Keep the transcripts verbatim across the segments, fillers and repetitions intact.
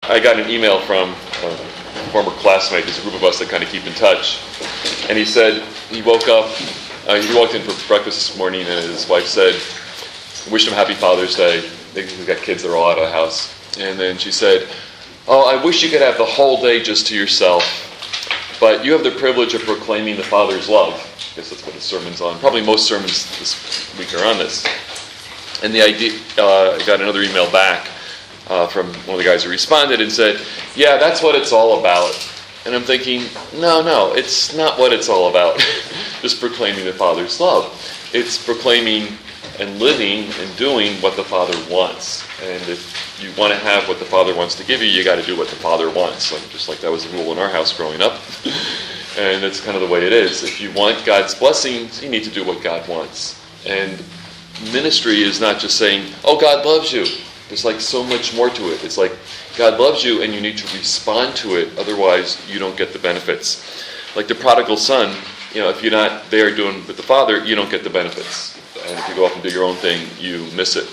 I got an email from a former classmate. There's a group of us that kind of keep in touch. And he said he woke up, uh, he walked in for breakfast this morning, and his wife said, wish him happy Father's Day. He's got kids that are all out of the house. And then she said, oh, I wish you could have the whole day just to yourself, but you have the privilege of proclaiming the Father's love. I guess that's what the sermon's on. Probably most sermons this week are on this. And the idea, uh, I got another email back uh, from one of the guys who responded and said, yeah, that's what it's all about. And I'm thinking, no, no, it's not what it's all about. Just proclaiming the Father's love. It's proclaiming and living and doing what the Father wants. And if you want to have what the Father wants to give you, you got to do what the Father wants. Like, just like that was the rule in our house growing up. And that's kind of the way it is. If you want God's blessings, you need to do what God wants. And ministry is not just saying, oh, God loves you. There's like so much more to it. It's like, God loves you and you need to respond to it. Otherwise, you don't get the benefits. Like the prodigal son, you know, if you're not there doing with the Father, you don't get the benefits. And if you go off and do your own thing, you miss it.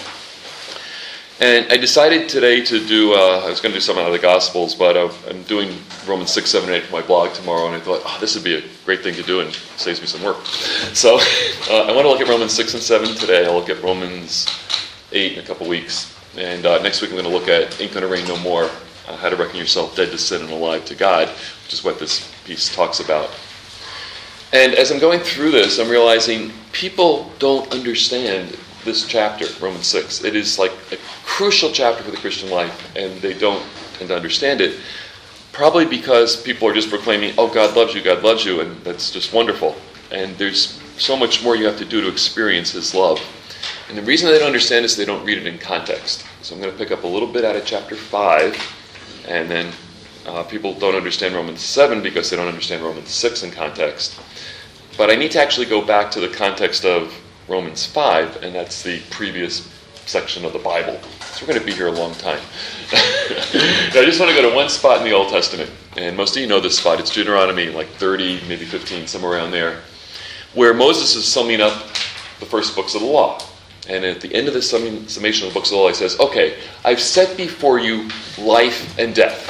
And I decided today to do, uh, I was going to do something out of the Gospels, but uh, I'm doing Romans six, seven, and eight for my blog tomorrow, and I thought, oh, this would be a great thing to do and saves me some work. So uh, I want to look at Romans six and seven today. I'll look at Romans eight in a couple weeks. And uh, next week I'm going to look at Ain't Gonna Rain No More, uh, How to Reckon Yourself Dead to Sin and Alive to God, which is what this piece talks about. And as I'm going through this, I'm realizing people don't understand this chapter, Romans six. It is like a crucial chapter for the Christian life, and they don't tend to understand it. Probably because people are just proclaiming, oh, God loves you, God loves you, and that's just wonderful. And there's so much more you have to do to experience His love. And the reason they don't understand is they don't read it in context. So I'm going to pick up a little bit out of chapter five, and then uh, people don't understand Romans seven because they don't understand Romans six in context. But I need to actually go back to the context of Romans five, and that's the previous section of the Bible. So we're going to be here a long time. I just want to go to one spot in the Old Testament, and most of you know this spot. It's Deuteronomy, like thirty, maybe fifteen, somewhere around there, where Moses is summing up the first books of the law. And at the end of the summing, summation of the books of the law, he says, okay, I've set before you life and death.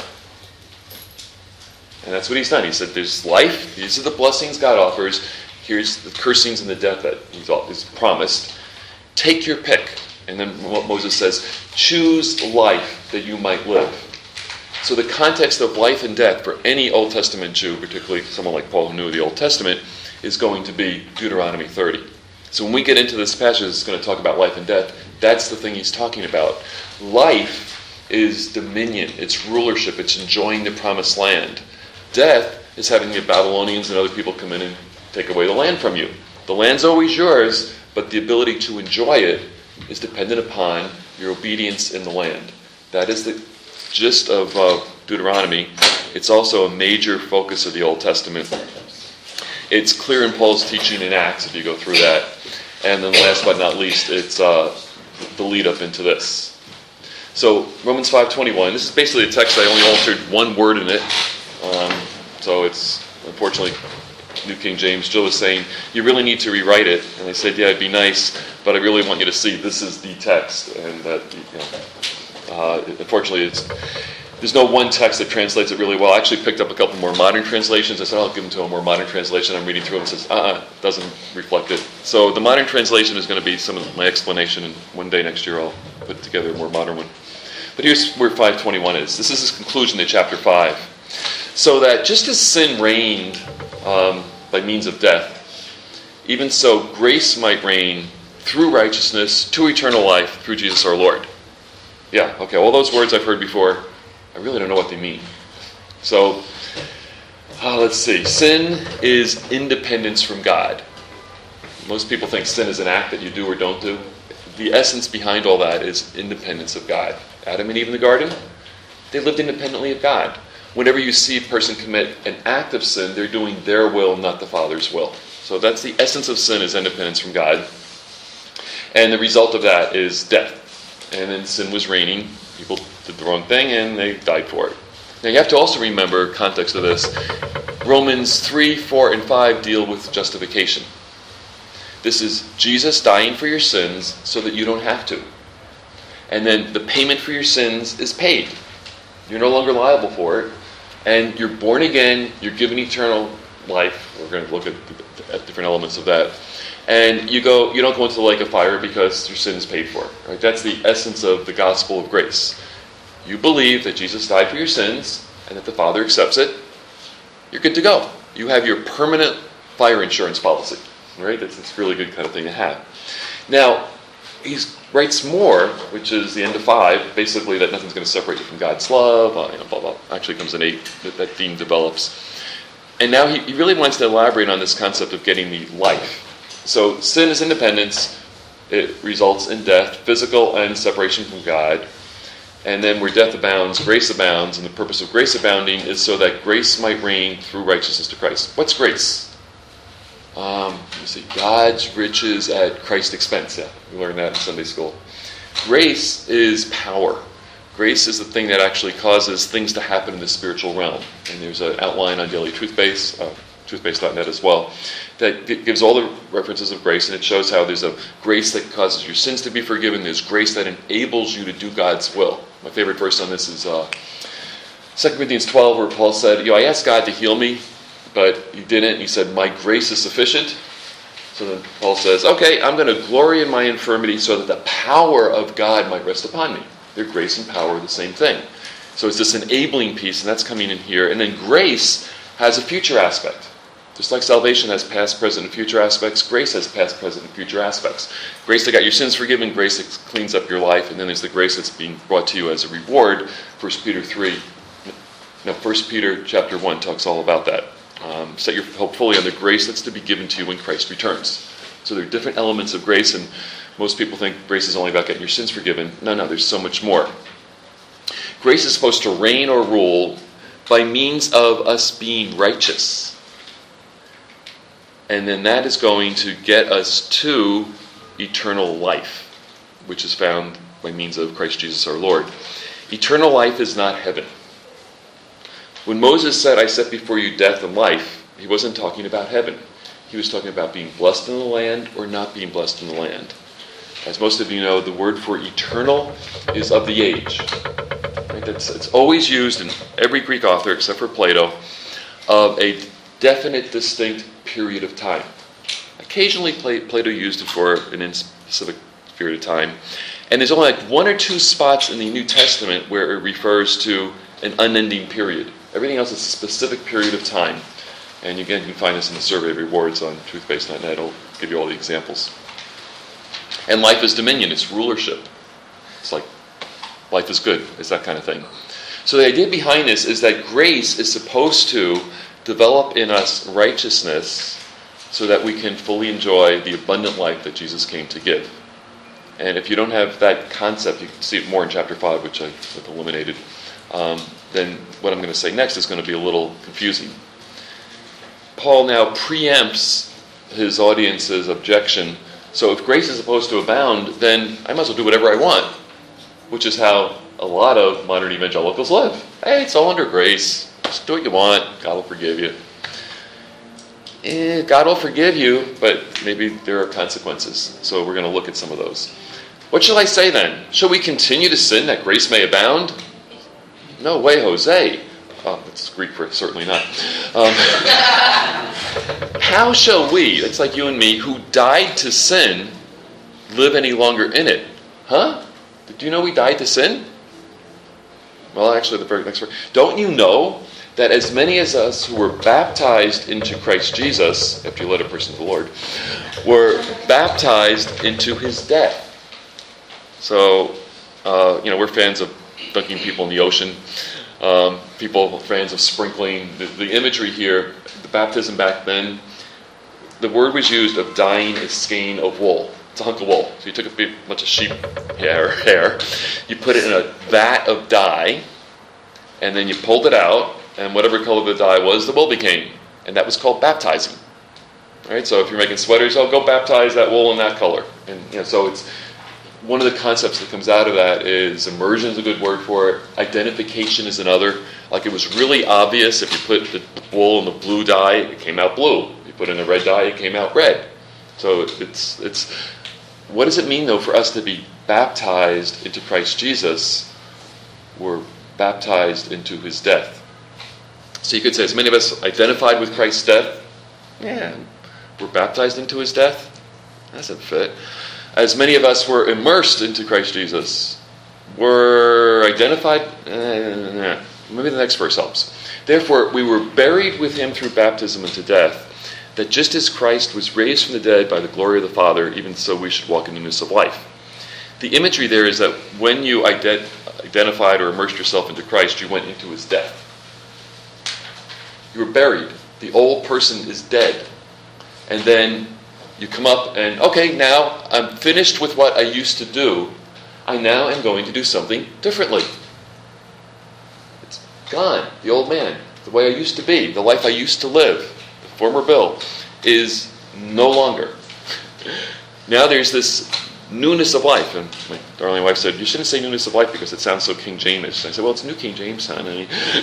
And that's what he's done. He said, there's life, these are the blessings God offers, here's the cursings and the death that he's promised. Take your pick. And then what Moses says, choose life that you might live. So the context of life and death for any Old Testament Jew, particularly someone like Paul who knew the Old Testament, is going to be Deuteronomy thirty. So when we get into this passage, it's going to talk about life and death. That's the thing he's talking about. Life is dominion, it's rulership, it's enjoying the promised land. Death is having the Babylonians and other people come in and take away the land from you. The land's always yours, but the ability to enjoy it is dependent upon your obedience in the land. That is the gist of uh, Deuteronomy. It's also a major focus of the Old Testament. It's clear in Paul's teaching in Acts, if you go through that. And then last but not least, it's uh, the lead up into this. So Romans five twenty-one, this is basically a text I only altered one word in it. Um, so it's, unfortunately, New King James. Jill was saying, you really need to rewrite it. And I said, yeah, it'd be nice, but I really want you to see this is the text. And that, you know, uh, unfortunately, it's there's no one text that translates it really well. I actually picked up a couple more modern translations. I said, I'll give them to a more modern translation. I'm reading through them and it says, uh-uh, doesn't reflect it. So the modern translation is going to be some of my explanation, and one day next year I'll put together a more modern one. But here's where five twenty-one is. This is his conclusion to chapter five. So that just as sin reigned um, by means of death, even so grace might reign through righteousness to eternal life through Jesus our Lord. Yeah, okay, all those words I've heard before, I really don't know what they mean. So, uh, let's see. Sin is independence from God. Most people think sin is an act that you do or don't do. The essence behind all that is independence of God. Adam and Eve in the garden, they lived independently of God. Whenever you see a person commit an act of sin, they're doing their will, not the Father's will. So that's the essence of sin, is independence from God. And the result of that is death. And then sin was reigning. People did the wrong thing and they died for it. Now you have to also remember context of this. Romans three, four, and five deal with justification. This is Jesus dying for your sins so that you don't have to. And then the payment for your sins is paid. You're no longer liable for it. And you're born again. You're given eternal life. We're going to look at, at different elements of that. And you go. You don't go into the lake of fire because your sin is paid for. Right? That's the essence of the gospel of grace. You believe that Jesus died for your sins and that the Father accepts it. You're good to go. You have your permanent fire insurance policy. Right? That's, that's a really good kind of thing to have. Now, he writes more, which is the end of five, basically that nothing's going to separate you from God's love, uh, you know, blah, blah. Actually comes in eight, that, that theme develops. And now he, he really wants to elaborate on this concept of getting the life. So sin is independence. It results in death, physical and separation from God. And then where death abounds, grace abounds. And the purpose of grace abounding is so that grace might reign through righteousness to Christ. What's grace? Um, let me see. God's riches at Christ's expense. Yeah, we learned that in Sunday school. Grace is power. Grace is the thing that actually causes things to happen in the spiritual realm. And there's an outline on Daily Truthbase, uh, truthbase dot net as well, that gives all the references of grace, and it shows how there's a grace that causes your sins to be forgiven. There's grace that enables you to do God's will. My favorite verse on this is uh, Second Corinthians twelve, where Paul said, you know, I asked God to heal me, but he didn't. He said, my grace is sufficient. So then Paul says, okay, I'm going to glory in my infirmity so that the power of God might rest upon me. Their grace and power are the same thing. So it's this enabling piece, and that's coming in here. And then grace has a future aspect. Just like salvation has past, present, and future aspects, grace has past, present, and future aspects. Grace that got your sins forgiven, grace that cleans up your life, and then there's the grace that's being brought to you as a reward. First Peter three. No, First Peter chapter one talks all about that. Um, set your hope fully on the grace that's to be given to you when Christ returns. So there are different elements of grace, and most people think grace is only about getting your sins forgiven. No, no, there's so much more. Grace is supposed to reign or rule by means of us being righteous. And then that is going to get us to eternal life, which is found by means of Christ Jesus our Lord. Eternal life is not heaven. When Moses said, I set before you death and life, he wasn't talking about heaven. He was talking about being blessed in the land or not being blessed in the land. As most of you know, the word for eternal is of the age. Right? That's, it's always used in every Greek author except for Plato of a definite, distinct period of time. Occasionally, Plato used it for an specific period of time. And there's only like one or two spots in the New Testament where it refers to an unending period. Everything else is a specific period of time. And again, you can find this in the Survey of Rewards on truthbase dot net. It'll give you all the examples. And life is dominion. It's rulership. It's like life is good. It's that kind of thing. So the idea behind this is that grace is supposed to develop in us righteousness so that we can fully enjoy the abundant life that Jesus came to give. And if you don't have that concept, you can see it more in chapter five, which I have eliminated. Um, then what I'm going to say next is going to be a little confusing. Paul now preempts his audience's objection. So if grace is supposed to abound, then I might as well do whatever I want, which is how a lot of modern evangelicals live. Hey, it's all under grace. Just do what you want. God will forgive you. Eh, God will forgive you, but maybe there are consequences. So we're going to look at some of those. What shall I say then? Shall we continue to sin that grace may abound? No way, Jose. Oh, that's Greek for certainly not. Um, how shall we, that's like you and me, who died to sin, live any longer in it? Huh? Do you know we died to sin? Well, actually, the very next verse. Don't you know that as many as us who were baptized into Christ Jesus, after you led a person to the Lord, were baptized into his death? So, uh, you know, we're fans of dunking people in the ocean. Um, people, fans of sprinkling. The, the imagery here, the baptism back then, the word was used of dyeing a skein of wool. It's a hunk of wool. So you took a bunch of sheep hair, hair, you put it in a vat of dye, and then you pulled it out, and whatever color the dye was, the wool became. And that was called baptizing. Right? So if you're making sweaters, oh, go baptize that wool in that color. And you know, so it's one of the concepts that comes out of that is immersion is a good word for it. Identification is another. Like it was really obvious if you put the wool in the blue dye, it came out blue. If you put in the red dye, it came out red. So it's it's. What does it mean though for us to be baptized into Christ Jesus? We're baptized into his death. So you could say, as many of us identified with Christ's death, yeah, we're baptized into his death. That doesn't fit. As many of us were immersed into Christ Jesus, were identified, eh, maybe the next verse helps. Therefore, we were buried with him through baptism into death, that just as Christ was raised from the dead by the glory of the Father, even so we should walk in newness of life. The imagery there is that when you ident- identified or immersed yourself into Christ, you went into his death. You were buried. The old person is dead. And then you come up and, okay, now I'm finished with what I used to do. I now am going to do something differently. It's gone. The old man, the way I used to be, the life I used to live, the former Bill, is no longer. Now there's this newness of life. And my darling wife said, you shouldn't say newness of life because it sounds so King James-ish. And I said, well, it's New King James, honey.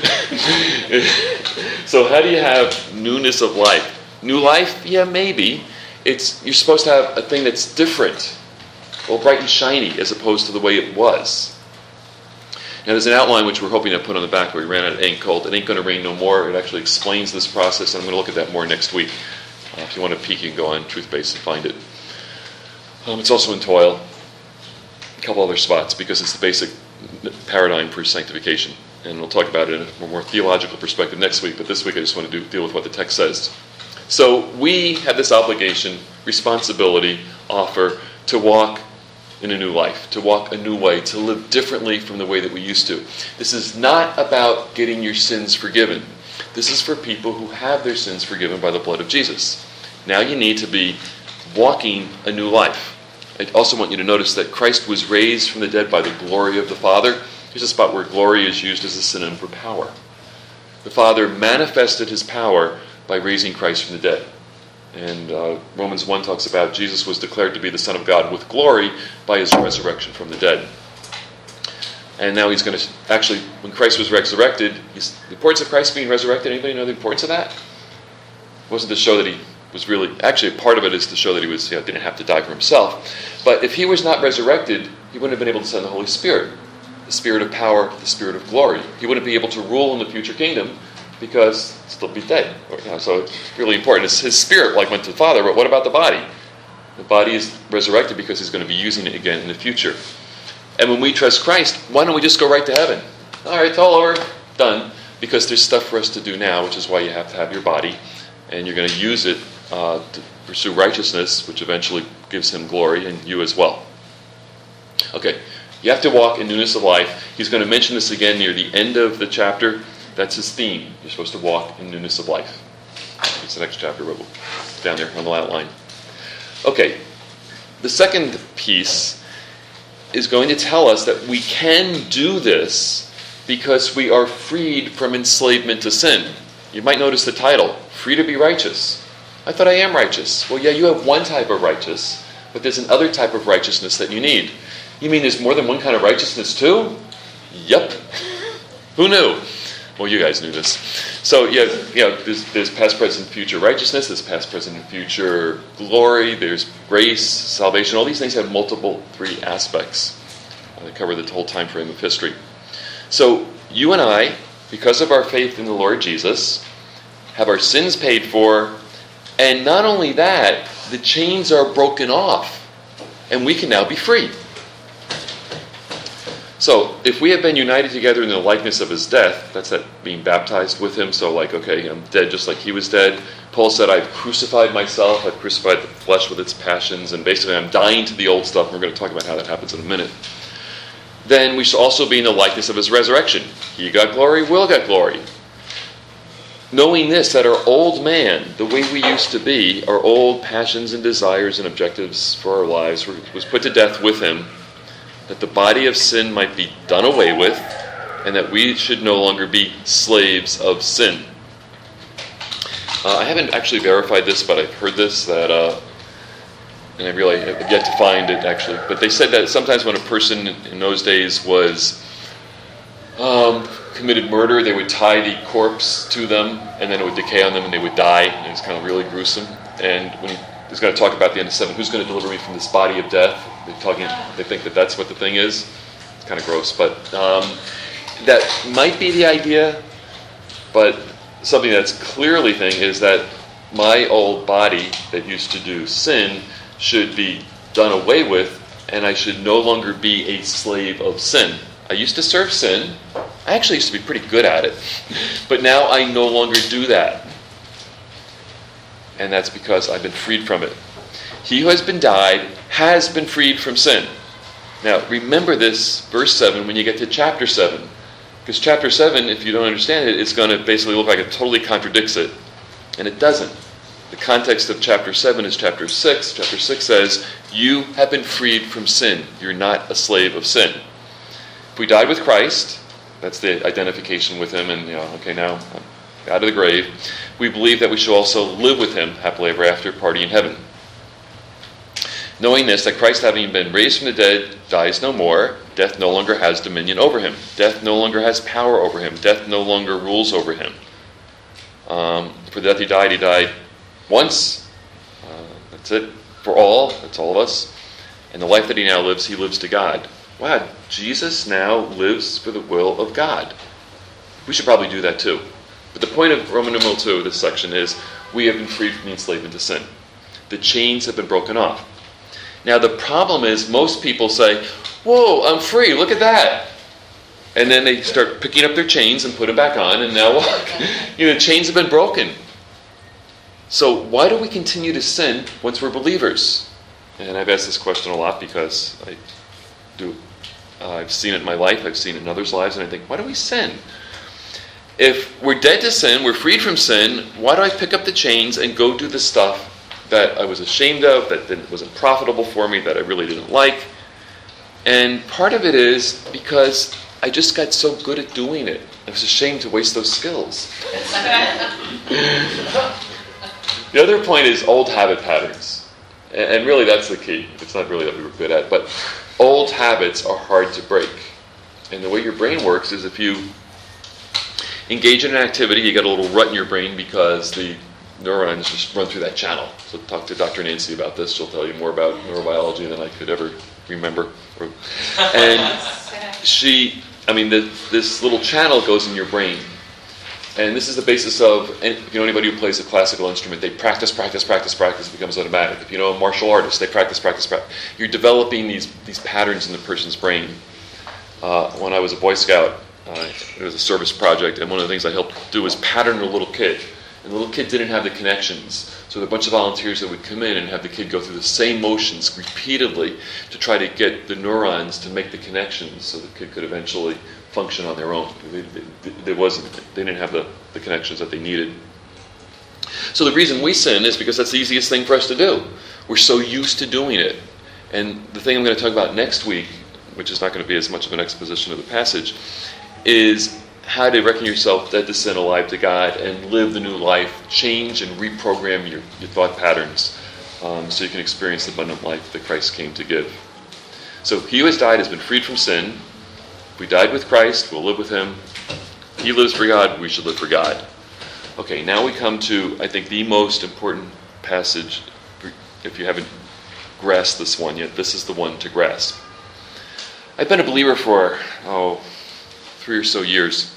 So how do you have newness of life? New life? Yeah, maybe. It's you're supposed to have a thing that's different, well, bright and shiny, as opposed to the way it was. Now, there's an outline which we're hoping to put on the back where we ran out of ink called It Ain't Gonna Rain No More. It actually explains this process, and I'm going to look at that more next week. Uh, if you want to peek, you can go on TruthBase and find it. Um, it's also in Toil, a couple other spots, because it's the basic paradigm for sanctification. And we'll talk about it in a more theological perspective next week, but this week I just want to do, deal with what the text says. So we have this obligation, responsibility, offer to walk in a new life, to walk a new way, to live differently from the way that we used to. This is not about getting your sins forgiven. This is for people who have their sins forgiven by the blood of Jesus. Now you need to be walking a new life. I also want you to notice that Christ was raised from the dead by the glory of the Father. Here's a spot where glory is used as a synonym for power. The Father manifested his power by raising Christ from the dead. And uh, Romans one talks about Jesus was declared to be the Son of God with glory by his resurrection from the dead. And now he's going to, actually, when Christ was resurrected, he's, the importance of Christ being resurrected, anybody know the importance of that? It wasn't to show that he was really, actually part of it is to show that he was, you know, didn't have to die for himself. But if he was not resurrected, he wouldn't have been able to send the Holy Spirit, the Spirit of power, the Spirit of glory. He wouldn't be able to rule in the future kingdom because he'd still be dead. You know, so it's really important. It's his spirit like went to the Father, but what about the body? The body is resurrected because he's going to be using it again in the future. And when we trust Christ, why don't we just go right to heaven? All right, it's all over, done. Because there's stuff for us to do now, which is why you have to have your body. And you're going to use it uh, to pursue righteousness, which eventually gives him glory, and you as well. Okay, you have to walk in newness of life. He's going to mention this again near the end of the chapter. That's his theme. You're supposed to walk in newness of life. It's the next chapter, but it's down there on the outline. Okay, the second piece is going to tell us that we can do this because we are freed from enslavement to sin. You might notice the title, Free to be Righteous. I thought I am righteous. Well, yeah, you have one type of righteous, but there's another type of righteousness that you need. You mean there's more than one kind of righteousness too? Yep. Who knew? Well, you guys knew this. So, yeah, you know, there's, there's past, present, future righteousness. There's past, present, and future glory. There's grace, salvation. All these things have multiple three aspects. They cover the whole time frame of history. So, you and I, because of our faith in the Lord Jesus, have our sins paid for, and not only that, the chains are broken off, and we can now be free. So, if we have been united together in the likeness of his death, that's that being baptized with him, so like, okay, I'm dead just like he was dead. Paul said, I've crucified myself, I've crucified the flesh with its passions, and basically I'm dying to the old stuff, and we're going to talk about how that happens in a minute. Then we should also be in the likeness of his resurrection. He got glory, we'll get glory. Knowing this, that our old man, the way we used to be, our old passions and desires and objectives for our lives was put to death with him, that the body of sin might be done away with, and that we should no longer be slaves of sin. Uh, I haven't actually verified this, but I've heard this, that, uh, and I really have yet to find it actually, but they said that sometimes when a person in those days was um, committed murder, they would tie the corpse to them, and then it would decay on them, and they would die, and it was kind of really gruesome. And when he He's going to talk about the end of seven. Who's going to deliver me from this body of death? They're talking. They think that that's what the thing is. It's kind of gross, but um, that might be the idea, but something that's clearly thing is that my old body that used to do sin should be done away with, and I should no longer be a slave of sin. I used to serve sin. I actually used to be pretty good at it. But now I no longer do that. And that's because I've been freed from it. He who has been died has been freed from sin. Now, remember this, verse seven, when you get to chapter seven. Because chapter seven, if you don't understand it, it's going to basically look like it totally contradicts it. And it doesn't. The context of chapter seven is chapter six. Chapter six says, you have been freed from sin. You're not a slave of sin. If we died with Christ, that's the identification with him, and, you know, okay, now I'm out of the grave. We believe that we shall also live with him, happily ever after, party in heaven. Knowing this, that Christ, having been raised from the dead, dies no more. Death no longer has dominion over him. Death no longer has power over him. Death no longer rules over him. Um, for the death he died, he died once. Uh, that's it for all. That's all of us. And the life that he now lives, he lives to God. Wow, Jesus now lives for the will of God. We should probably do that too. But the point of Roman numeral two, this section, is we have been freed from the enslavement to sin. The chains have been broken off. Now the problem is most people say, whoa, I'm free, look at that. And then they start picking up their chains and put them back on and now walk. You know, the chains have been broken. So why do we continue to sin once we're believers? And I've asked this question a lot because I do. Uh, I've seen it in my life, I've seen it in others' lives, and I think, why do we sin? If we're dead to sin, we're freed from sin, why do I pick up the chains and go do the stuff that I was ashamed of, that didn't, wasn't profitable for me, that I really didn't like? And part of it is because I just got so good at doing it. I was ashamed to waste those skills. The other point is old habit patterns. And really that's the key. It's not really that we were good at, but old habits are hard to break. And the way your brain works is if you engage in an activity, you get a little rut in your brain because the neurons just run through that channel. So talk to Doctor Nancy about this. She'll tell you more about neurobiology than I could ever remember. And she, I mean, the, this little channel goes in your brain. And this is the basis of, and if you know anybody who plays a classical instrument, they practice, practice, practice, practice, it becomes automatic. If you know a martial artist, they practice, practice, practice. You're developing these, these patterns in the person's brain. Uh, when I was a Boy Scout, uh, it was a service project, and one of the things I helped do was pattern a little kid. And the little kid didn't have the connections. So there were a bunch of volunteers that would come in and have the kid go through the same motions repeatedly to try to get the neurons to make the connections so the kid could eventually function on their own. They, they, they, wasn't, they didn't have the, the connections that they needed. So the reason we sin is because that's the easiest thing for us to do. We're so used to doing it. And the thing I'm going to talk about next week, which is not going to be as much of an exposition of the passage, is how to reckon yourself dead to sin, alive to God, and live the new life, change and reprogram your, your thought patterns um, so you can experience the abundant life that Christ came to give. So he who has died has been freed from sin. If we died with Christ, we'll live with him. He lives for God, we should live for God. Okay, now we come to, I think, the most important passage. If you haven't grasped this one yet, this is the one to grasp. I've been a believer for, oh, three or so years.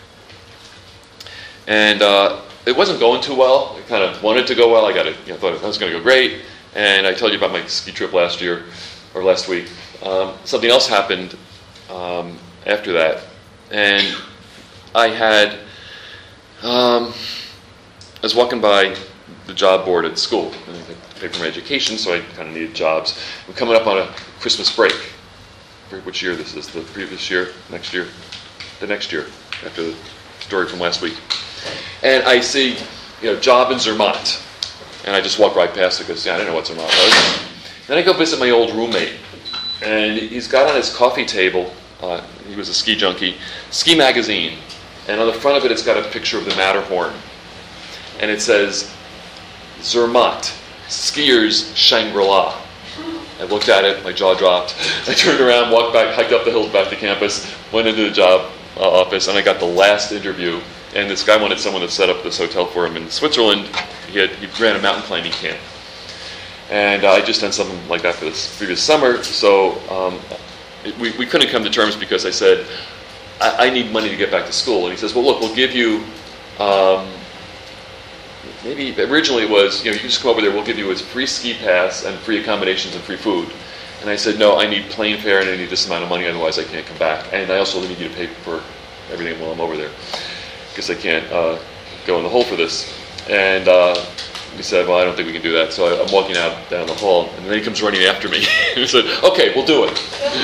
And uh, it wasn't going too well. I kind of wanted to go well. I got it. You know, thought it was going to go great. And I told you about my ski trip last year, or last week. Um, something else happened um, after that. And I had, um, I was walking by the job board at school. And I had to pay for my education, so I kind of needed jobs. We're coming up on a Christmas break. Which year this is? The previous year? Next year? The next year, after the story from last week. And I see, you know, job in Zermatt. And I just walk right past it because, yeah, I didn't know what Zermatt was. Then I go visit my old roommate. And he's got on his coffee table, uh, he was a ski junkie, Ski Magazine. And on the front of it, it's got a picture of the Matterhorn. And it says, Zermatt, skiers Shangri-La. I looked at it, my jaw dropped. I turned around, walked back, hiked up the hill back to campus, went into the job uh, office, and I got the last interview. And this guy wanted someone to set up this hotel for him in Switzerland. He had he ran a mountain climbing camp. And uh, I just done something like that for this previous summer. So um, it, we, we couldn't come to terms because I said, I, I need money to get back to school. And he says, well, look, we'll give you, um, maybe originally it was, you know, you can just come over there, we'll give you a free ski pass and free accommodations and free food. And I said, no, I need plane fare and I need this amount of money, otherwise I can't come back. And I also need you to pay for everything while I'm over there, because I can't uh, go in the hole for this. And uh, he said, well, I don't think we can do that. So I, I'm walking out down the hall, and then he comes running after me. He said, okay, we'll do it.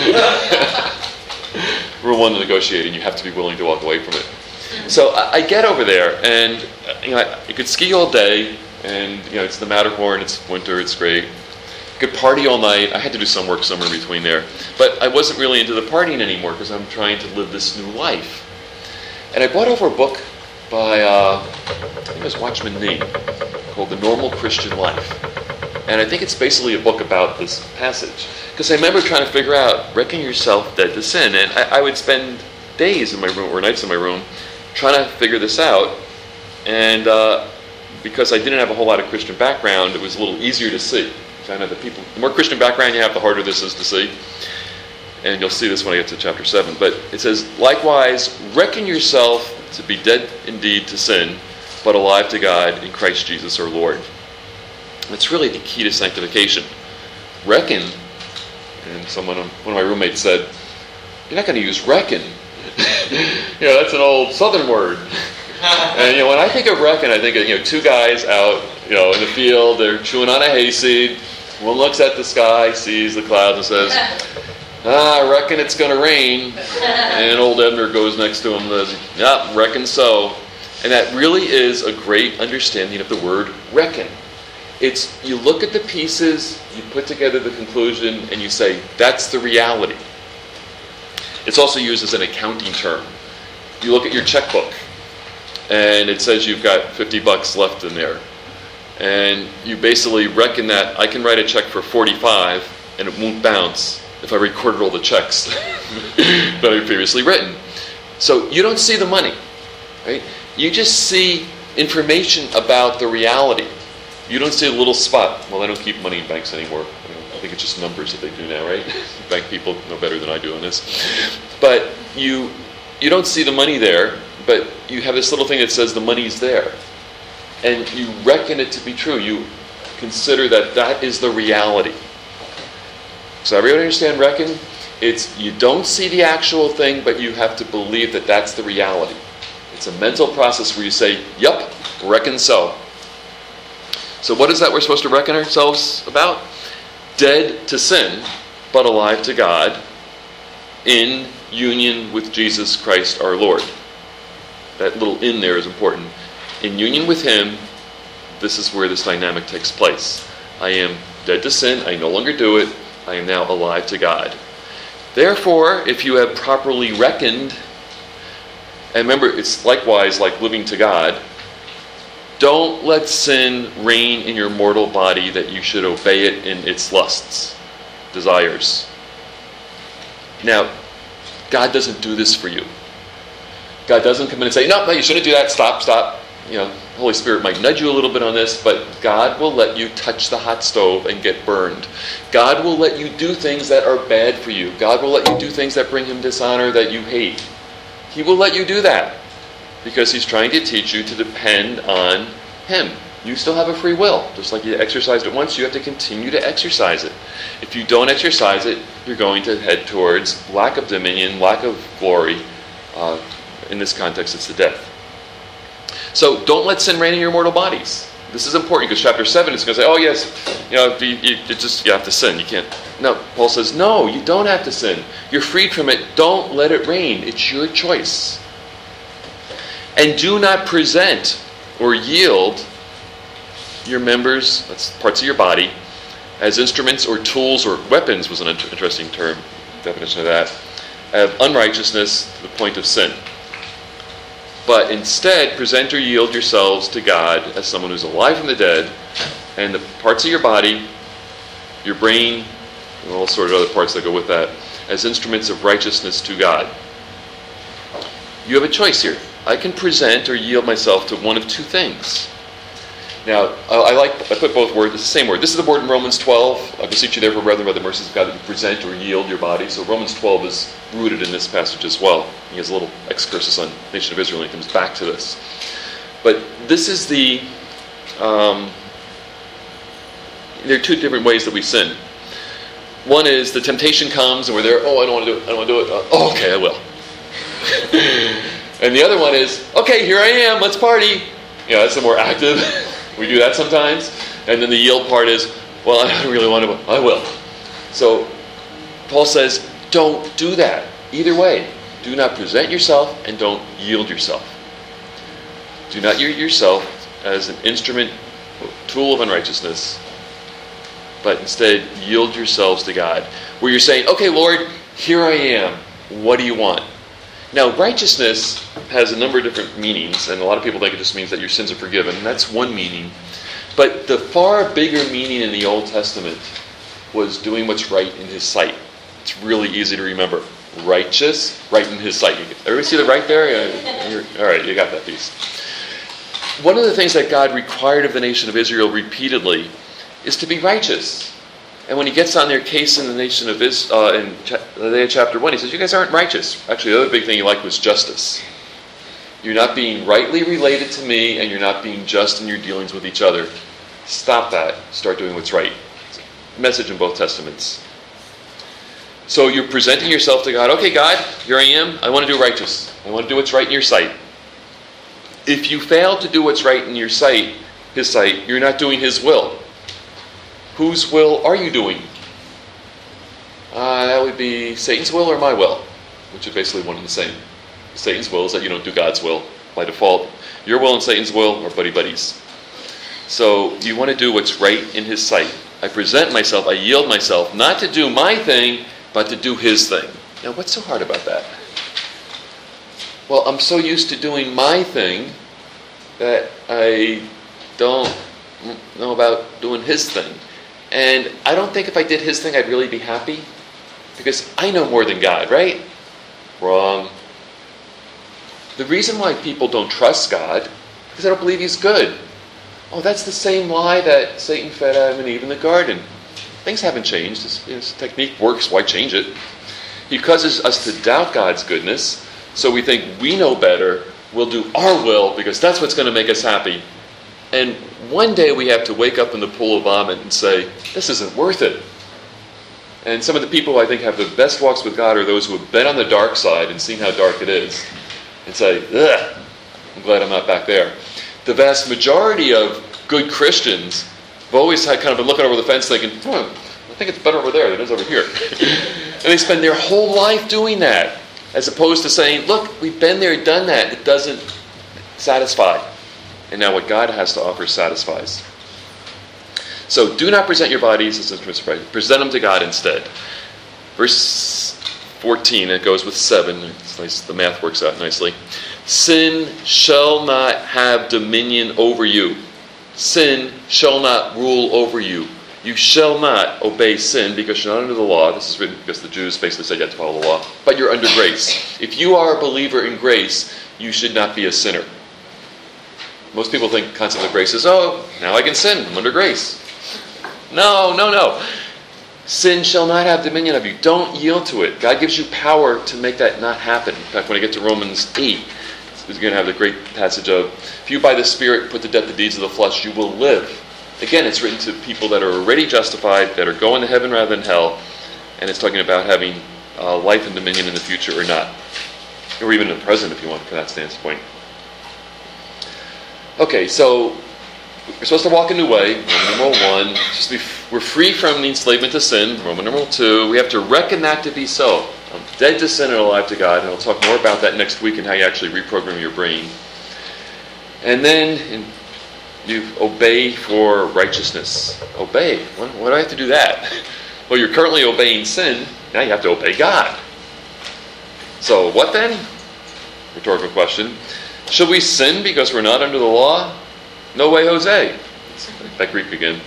Rule one of negotiating, you have to be willing to walk away from it. So I, I get over there, and you know, I, you could ski all day, and you know, it's the Matterhorn, it's winter, it's great. Could party all night. I had to do some work somewhere in between there. But I wasn't really into the partying anymore because I'm trying to live this new life. And I brought over a book by, uh, I think it was Watchman Nee, called The Normal Christian Life. And I think it's basically a book about this passage. Because I remember trying to figure out, reckon yourself dead to sin. And I, I would spend days in my room, or nights in my room, trying to figure this out. And uh, because I didn't have a whole lot of Christian background, it was a little easier to see. I know that people, the more Christian background you have, the harder this is to see. And you'll see this when I get to chapter seven. But it says, likewise, reckon yourself to be dead indeed to sin, but alive to God in Christ Jesus our Lord. That's really the key to sanctification. Reckon, and someone, one of my roommates said, you're not going to use reckon. You know, that's an old Southern word. And you know, when I think of reckon, I think of, you know, two guys out, you know, in the field, they're chewing on a hayseed. One looks at the sky, sees the clouds, and says, ah, I reckon it's going to rain. And old Ebner goes next to him and says, yeah, reckon so. And that really is a great understanding of the word reckon. It's, you look at the pieces, you put together the conclusion, and you say, that's the reality. It's also used as an accounting term. You look at your checkbook, and it says you've got fifty bucks left in there. And you basically reckon that I can write a check for forty-five and it won't bounce if I recorded all the checks that I've previously written. So you don't see the money, right? You just see information about the reality. You don't see a little spot. Well, I don't keep money in banks anymore. I think it's just numbers that they do now, right? Bank people know better than I do on this. But you you don't see the money there, but you have this little thing that says the money's there. And you reckon it to be true. You consider that that is the reality. So everybody understand reckon? It's you don't see the actual thing, but you have to believe that that's the reality. It's a mental process where you say, yep, reckon so. So what is that we're supposed to reckon ourselves about? Dead to sin, but alive to God, in union with Jesus Christ our Lord. That little in there is important. In union with Him, this is where this dynamic takes place. I am dead to sin, I no longer do it, I am now alive to God. Therefore, if you have properly reckoned, and remember, it's likewise like living to God, don't let sin reign in your mortal body that you should obey it in its lusts, desires. Now, God doesn't do this for you. God doesn't come in and say, no, no, you shouldn't do that, stop, stop. You know, the Holy Spirit might nudge you a little bit on this, but God will let you touch the hot stove and get burned. God will let you do things that are bad for you. God will let you do things that bring Him dishonor that you hate. He will let you do that because He's trying to teach you to depend on Him. You still have a free will. Just like you exercised it once, you have to continue to exercise it. If you don't exercise it, you're going to head towards lack of dominion, lack of glory. Uh, in this context, it's the death. So don't let sin reign in your mortal bodies. This is important because chapter seven is going to say, oh yes, you know, you, you, you just you have to sin. You can't. No, Paul says, no, you don't have to sin. You're freed from it. Don't let it reign. It's your choice. And do not present or yield your members, that's parts of your body, as instruments or tools or weapons was an interesting term, definition of that, of unrighteousness to the point of sin. But instead, present or yield yourselves to God as someone who's alive from the dead, and the parts of your body, your brain, and all sorts of other parts that go with that, as instruments of righteousness to God. You have a choice here. I can present or yield myself to one of two things. Now, I, I like, I put both words, it's the same word. This is the word in Romans twelve. I beseech you therefore, brethren, by the mercies of God, that you present or yield your body. So Romans twelve is rooted in this passage as well. He has a little excursus on the nation of Israel, and he comes back to this. But this is the, um, there are two different ways that we sin. One is the temptation comes and we're there, oh, I don't want to do it, I don't want to do it. Uh, oh, okay, I will. And the other one is, okay, here I am, let's party. You know, that's the more active. We do that sometimes. And then the yield part is, well, I don't really want to, I will. So Paul says, don't do that. Either way, do not present yourself and don't yield yourself. Do not yield yourself as an instrument, tool of unrighteousness, but instead yield yourselves to God. Where you're saying, okay, Lord, here I am. What do you want? Now, righteousness has a number of different meanings, and a lot of people think it just means that your sins are forgiven. And that's one meaning. But the far bigger meaning in the Old Testament was doing what's right in His sight. It's really easy to remember. Righteous, right in His sight. Everybody see the right there? You're, all right, you got that piece. One of the things that God required of the nation of Israel repeatedly is to be righteous. And when He gets on their case in the nation of Israel, uh, in Isaiah chapter one, He says, you guys aren't righteous. Actually, the other big thing He liked was justice. You're not being rightly related to me, and you're not being just in your dealings with each other. Stop that. Start doing what's right. Message in both Testaments. So you're presenting yourself to God. Okay, God, here I am. I want to do righteous. I want to do what's right in your sight. If you fail to do what's right in your sight, His sight, you're not doing His will. Whose will are you doing? Uh, that would be Satan's will or my will, which are basically one and the same. Satan's will is that you don't do God's will by default. Your will and Satan's will are buddy-buddies. So you want to do what's right in His sight. I present myself, I yield myself, not to do my thing, but to do His thing. Now, what's so hard about that? Well, I'm so used to doing my thing that I don't know about doing His thing. And I don't think if I did His thing, I'd really be happy. Because I know more than God, right? Wrong. The reason why people don't trust God is because they don't believe He's good. Oh, that's the same lie that Satan fed Adam and Eve in the garden. Things haven't changed. His, his technique works. Why change it? He causes us to doubt God's goodness. So we think we know better. We'll do our will because that's what's going to make us happy. And one day we have to wake up in the pool of vomit and say, this isn't worth it. And some of the people who I think have the best walks with God are those who have been on the dark side and seen how dark it is. And say, ugh, I'm glad I'm not back there. The vast majority of good Christians have always had kind of been looking over the fence thinking, oh, I think it's better over there than it is over here. And they spend their whole life doing that. As opposed to saying, look, we've been there, done that. It doesn't satisfy. And now what God has to offer satisfies. So do not present your bodies as instruments of righteousness. Present them to God instead. Verse fourteen, it goes with seven. It's nice, the math works out nicely. Sin shall not have dominion over you. Sin shall not rule over you. You shall not obey sin because you're not under the law. This is written because the Jews basically said you have to follow the law. But you're under grace. If you are a believer in grace, you should not be a sinner. Most people think the concept of grace is, oh, now I can sin. I'm under grace. No, no, no. Sin shall not have dominion of you. Don't yield to it. God gives you power to make that not happen. In fact, when I get to Romans eight, we're going to have the great passage of, if you by the Spirit put to death the deeds of the flesh, you will live. Again, it's written to people that are already justified, that are going to heaven rather than hell, and it's talking about having uh, life and dominion in the future or not. Or even in the present, if you want, from that standpoint. Okay, so we're supposed to walk a new way. Roman numeral one. Just be, we're free from the enslavement to sin. Roman numeral two. We have to reckon that to be so. I'm dead to sin and alive to God. And we'll talk more about that next week and how you actually reprogram your brain. And then in, you obey for righteousness. Obey. Why, why do I have to do that? Well, you're currently obeying sin. Now you have to obey God. So what then? Rhetorical question. Should we sin because we're not under the law? No way, Jose. That Greek again.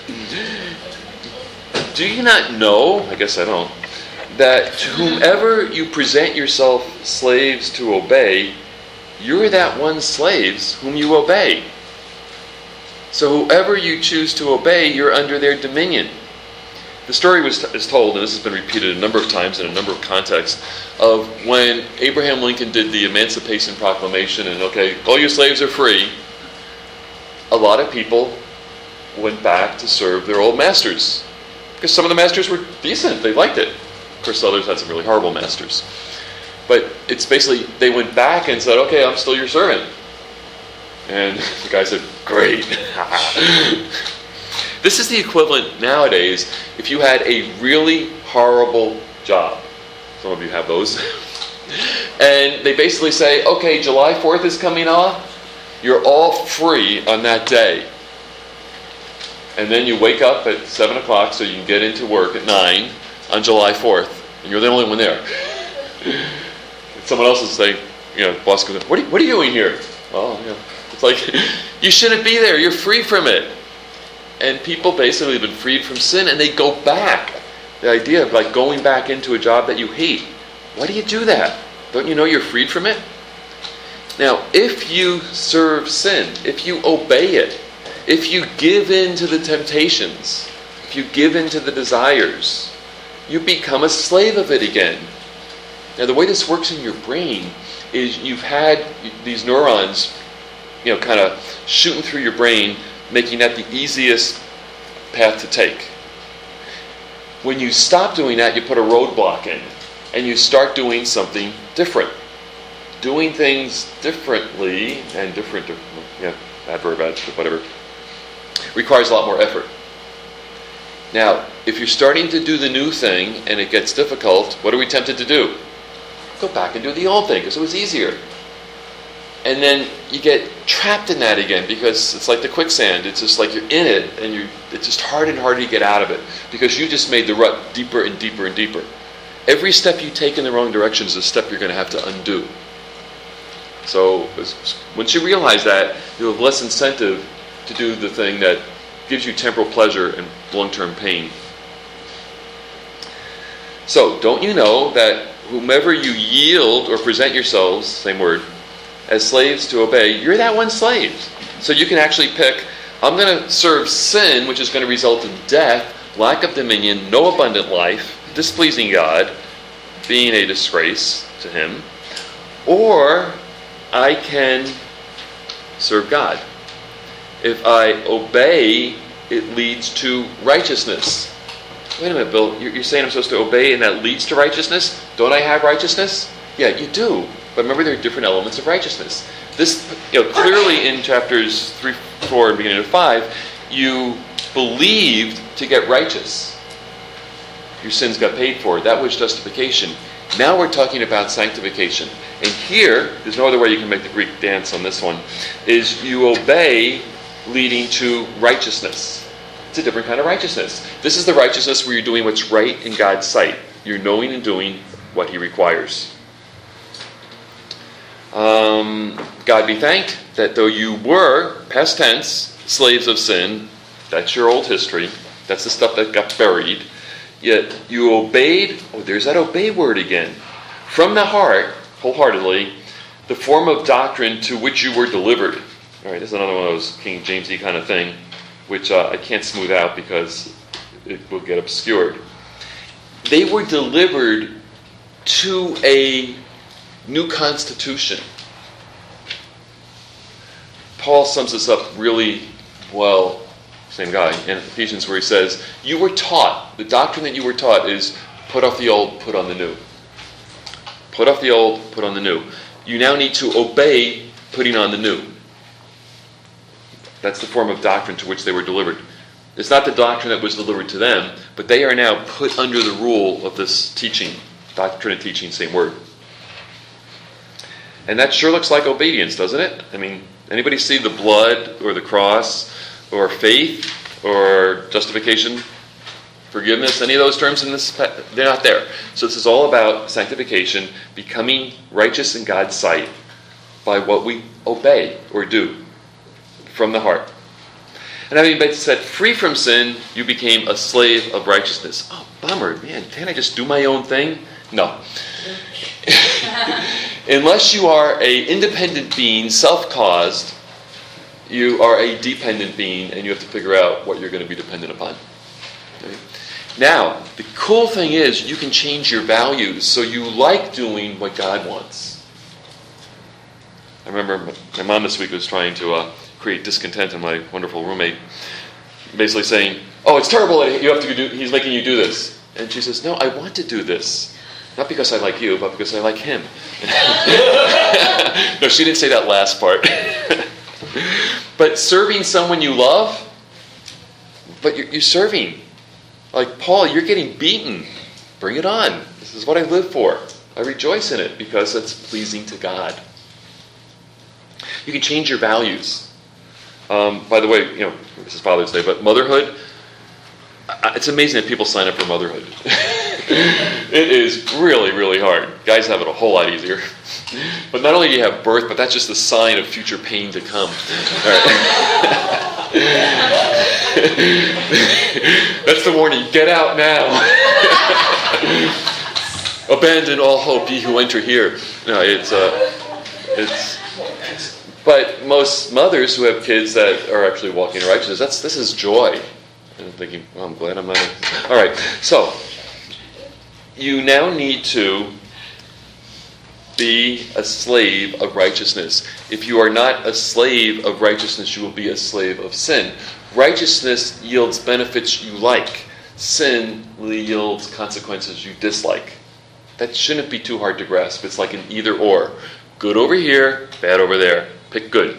Do you not know, I guess I don't, that to whomever you present yourself slaves to obey, you're that one slaves whom you obey. So whoever you choose to obey, you're under their dominion. The story was t- is told, and this has been repeated a number of times in a number of contexts, of when Abraham Lincoln did the Emancipation Proclamation and, okay, all you slaves are free, a lot of people went back to serve their old masters. Because some of the masters were decent. They liked it. Of course, others had some really horrible masters. But it's basically, they went back and said, okay, I'm still your servant. And the guy said, great. This is the equivalent nowadays if you had a really horrible job. Some of you have those. And they basically say, okay, July fourth is coming off. You're all free on that day. And then you wake up at seven o'clock so you can get into work at nine on July fourth. And you're the only one there. Someone else will say, you know, boss goes, what are you, what are you doing here? Oh, yeah. It's like, you shouldn't be there. You're free from it. And people basically have been freed from sin and they go back. The idea of like going back into a job that you hate. Why do you do that? Don't you know you're freed from it? Now, if you serve sin, if you obey it, if you give in to the temptations, if you give in to the desires, you become a slave of it again. Now, the way this works in your brain is you've had these neurons, you know, kind of shooting through your brain, making that the easiest path to take. When you stop doing that, you put a roadblock in, and you start doing something different. Doing things differently, and different, yeah, adverb, adjective, whatever, requires a lot more effort. Now, if you're starting to do the new thing, and it gets difficult, what are we tempted to do? Go back and do the old thing, because it was easier. And then you get trapped in that again, because it's like the quicksand. It's just like you're in it, and you it's just harder and harder to get out of it, because you just made the rut deeper and deeper and deeper. Every step you take in the wrong direction is a step you're going to have to undo. So once you realize that, you'll have less incentive to do the thing that gives you temporal pleasure and long-term pain. So don't you know that whomever you yield or present yourselves, same word, as slaves to obey, you're that one slave. So you can actually pick, I'm going to serve sin, which is going to result in death, lack of dominion, no abundant life, displeasing God, being a disgrace to Him, or I can serve God. If I obey, it leads to righteousness. Wait a minute, Bill, you're saying I'm supposed to obey and that leads to righteousness? Don't I have righteousness? Yeah, you do. But remember, there are different elements of righteousness. This, you know, clearly in chapters three, four, and beginning of five, you believed to get righteous. Your sins got paid for. That was justification. Now we're talking about sanctification. And here, there's no other way you can make the Greek dance on this one, is you obey leading to righteousness. It's a different kind of righteousness. This is the righteousness where you're doing what's right in God's sight. You're knowing and doing what He requires. Um, God be thanked that though you were, past tense, slaves of sin, that's your old history, that's the stuff that got buried, yet you obeyed, oh, there's that obey word again, from the heart, wholeheartedly, the form of doctrine to which you were delivered. All right, this is another one of those King Jamesy kind of thing, which uh, I can't smooth out because it will get obscured. They were delivered to a new constitution. Paul sums this up really well, same guy, in Ephesians, where he says, you were taught, the doctrine that you were taught is put off the old, put on the new. Put off the old, put on the new. You now need to obey putting on the new. That's the form of doctrine to which they were delivered. It's not the doctrine that was delivered to them, but they are now put under the rule of this teaching. Doctrine and teaching, same word. And that sure looks like obedience, doesn't it? I mean, anybody see the blood or the cross or faith or justification, forgiveness, any of those terms in this? They're not there. So this is all about sanctification, becoming righteous in God's sight by what we obey or do from the heart. And having been set free from sin, you became a slave of righteousness. Oh, bummer, man, can't I just do my own thing? No. Unless you are an independent being, self-caused, You are a dependent being, and you have to figure out what you're going to be dependent upon. Okay? Now, the cool thing is you can change your values so you like doing what God wants. I remember my mom this week was trying to uh, create discontent in my wonderful roommate, basically saying, "Oh, it's terrible that you have to do. He's making you do this." And she says, "No, I want to do this, not because I like you, but because I like him." No, she didn't say that last part. But serving someone you love, but you're, you're serving. Like, Paul, you're getting beaten. Bring it on. This is what I live for. I rejoice in it because it's pleasing to God. You can change your values. Um, by the way, you know, this is Father's Day, but motherhood, it's amazing that people sign up for motherhood. It is really, really hard. Guys have it a whole lot easier. But not only do you have birth, but that's just a sign of future pain to come. All right. That's the warning. Get out now. Abandon all hope, ye who enter here. No, it's uh, it's. But most mothers who have kids that are actually walking in righteousness, that's this is joy. And I'm thinking, well, I'm glad I'm not. A... All right, so you now need to be a slave of righteousness. If you are not a slave of righteousness, you will be a slave of sin. Righteousness yields benefits you like. Sin yields consequences you dislike. That shouldn't be too hard to grasp. It's like an either or. Good over here, bad over there. Pick good.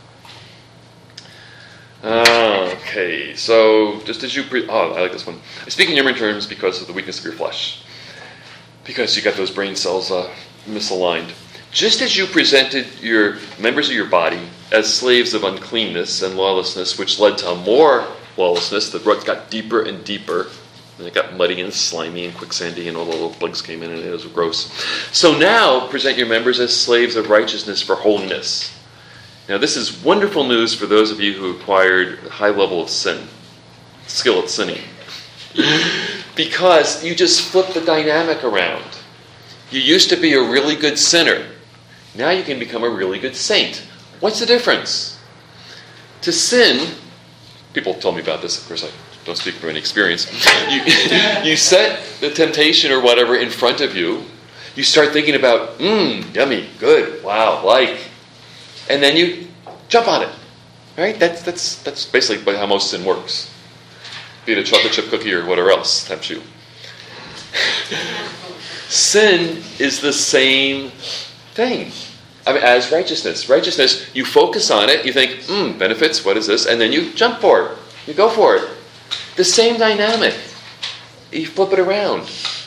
Okay, so just as you... Pre- oh, I like this one. I speak in human terms because of the weakness of your flesh. Because you got those brain cells uh, misaligned. Just as you presented your members of your body as slaves of uncleanness and lawlessness, which led to more lawlessness, the rut got deeper and deeper, and it got muddy and slimy and quicksandy, and all the little bugs came in, and it was gross. So now present your members as slaves of righteousness for holiness. Now this is wonderful news for those of you who acquired a high level of sin, skill at sinning. Because you just flip the dynamic around. You used to be a really good sinner. Now you can become a really good saint. What's the difference? To sin, people told me about this, of course I don't speak from any experience. You, you set the temptation or whatever in front of you. You start thinking about, mmm, yummy, good, wow, like. And then you jump on it. Right? That's that's that's basically how most sin works. Be it a chocolate chip cookie or whatever else tempts you. Sin is the same thing. I mean, as righteousness. Righteousness, you focus on it, you think, hmm, benefits, what is this? And then you jump for it. You go for it. The same dynamic. You flip it around.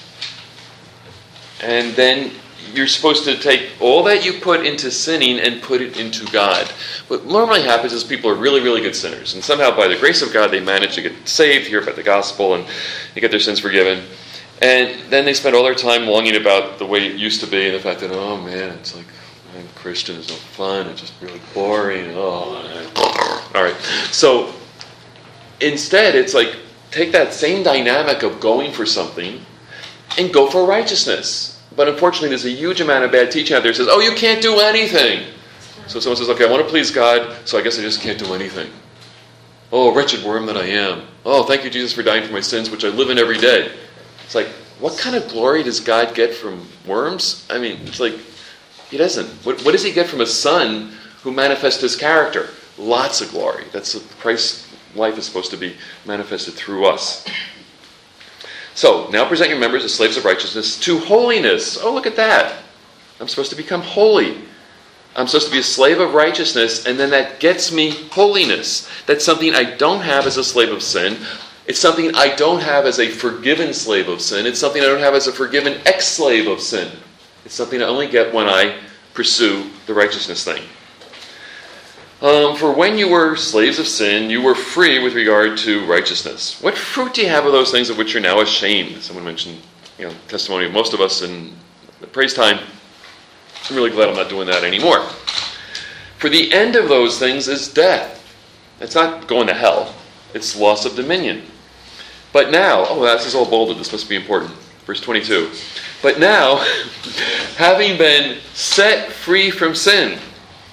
And then you're supposed to take all that you put into sinning and put it into God. What normally happens is people are really, really good sinners. And somehow by the grace of God, they manage to get saved, hear about the gospel, and they get their sins forgiven. And then they spend all their time longing about the way it used to be and the fact that, oh man, it's like, I'm a Christian, it's no fun, it's just really boring. Oh, all right. So instead, it's like, take that same dynamic of going for something and go for righteousness. But unfortunately, there's a huge amount of bad teaching out there that says, oh, you can't do anything. So someone says, okay, I want to please God, so I guess I just can't do anything. Oh, wretched worm that I am. Oh, thank you, Jesus, for dying for my sins, which I live in every day. It's like, what kind of glory does God get from worms? I mean, it's like, he doesn't. What, what does he get from a son who manifests his character? Lots of glory. That's what Christ's life is supposed to be manifested through us. So, now present your members as slaves of righteousness to holiness. Oh, look at that. I'm supposed to become holy. I'm supposed to be a slave of righteousness, and then that gets me holiness. That's something I don't have as a slave of sin. It's something I don't have as a forgiven slave of sin. It's something I don't have as a forgiven ex-slave of sin. It's something I only get when I pursue the righteousness thing. Um, for when you were slaves of sin, you were free with regard to righteousness. What fruit do you have of those things of which you're now ashamed? Someone mentioned, you know, testimony of most of us in the praise time. I'm really glad I'm not doing that anymore. For the end of those things is death. It's not going to hell. It's loss of dominion. But now, oh, this is all bolded. This must be important. Verse twenty-two. But now, having been set free from sin,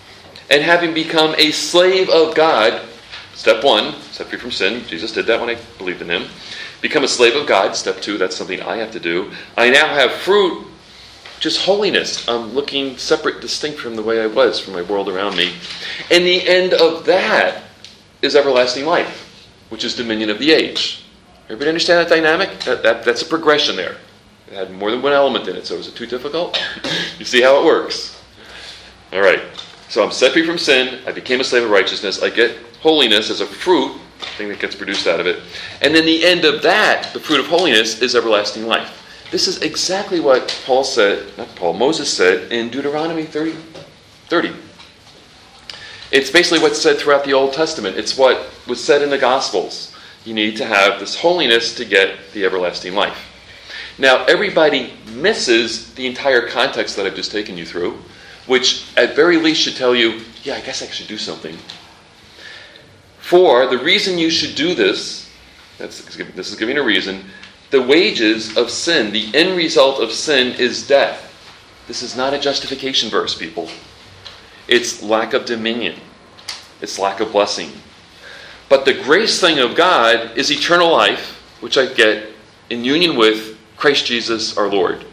And having become a slave of God, step one, set free from sin. Jesus did that when I believed in him. Become a slave of God. Step two, that's something I have to do. I now have fruit, just holiness. I'm looking separate, distinct from the way I was, from my world around me. And the end of that is everlasting life, which is dominion of the age. Everybody understand that dynamic? That, that, that's a progression there. It had more than one element in it, so is it too difficult? You see how it works? All right. So I'm set free from sin. I became a slave of righteousness. I get holiness as a fruit, thing that gets produced out of it. And then the end of that, the fruit of holiness, is everlasting life. This is exactly what Paul said, not Paul, Moses said in Deuteronomy thirty. thirty. It's basically what's said throughout the Old Testament. It's what was said in the Gospels. You need to have this holiness to get the everlasting life. Now, everybody misses the entire context that I've just taken you through, which at very least should tell you, yeah, I guess I should do something. For the reason you should do this, that's, this is giving a reason, the wages of sin, the end result of sin is death. This is not a justification verse, people. It's lack of dominion. It's lack of blessing. But the grace thing of God is eternal life, which I get in union with Christ Jesus our Lord.